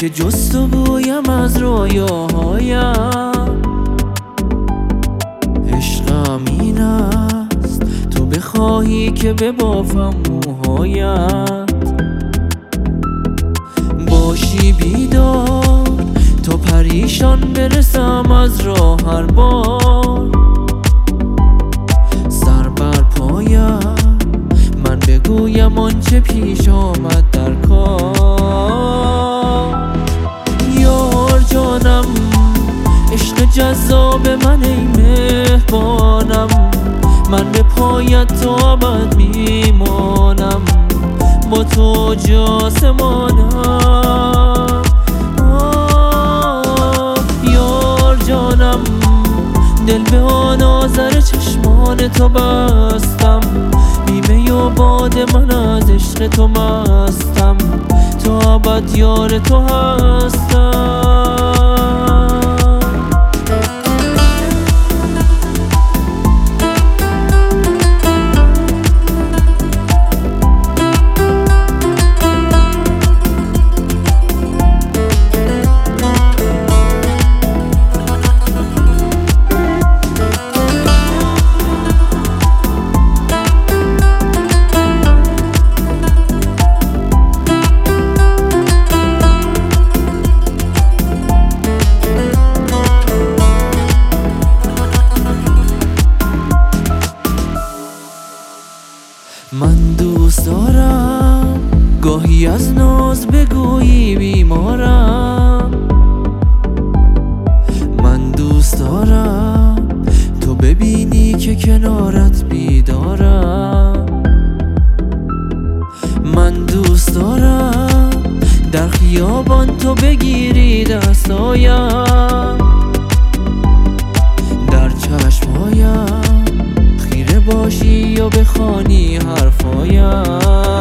که جستجویم از رویاهایم. عشقم این است تو بخواهی که ببافم موهایت، باشی بیدار تا پریشان برسم از راه هر بار. سر بر پایم من بگویم آنچه پیش آمد در کار. یار جانم عشق جذاب من ای مهربانم، من به پایت تا ابد میمانم، با تو جاسمانم. یار جانم دل به آن آذر چشمان تو بستم، بیمه و باد من از عشق تو مستم، تا ابد یار تو هستم. من دوست دارم گاهی از ناز بگویی بیمارم، من دوست دارم تو ببینی که کنارت بیدارم. من دوست دارم در خیابان تو بگیری دستایم، در چشمایم خیره باشی و بخوانی حرفایم.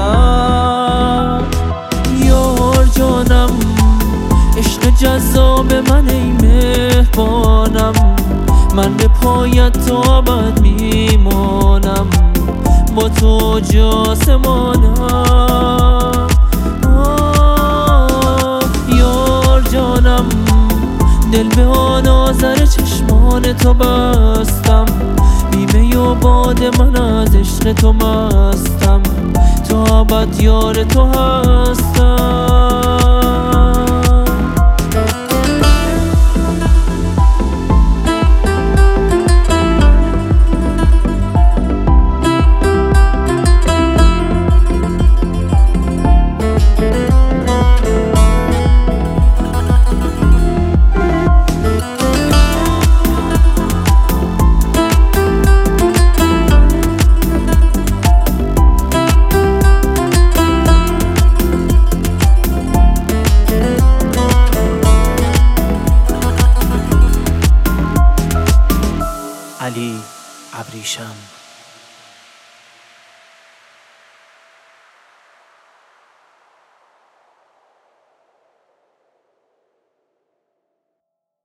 یار جانم عشق جذاب من ای مهربانم، من به پایت تا ابد میمانم، با تو جاسمانم. یار جانم دل به آن آذر چشمان تو بستم، بیمه و باد من از عشق تو مستم، تا ابد یار تو هستم. علی ابریشم.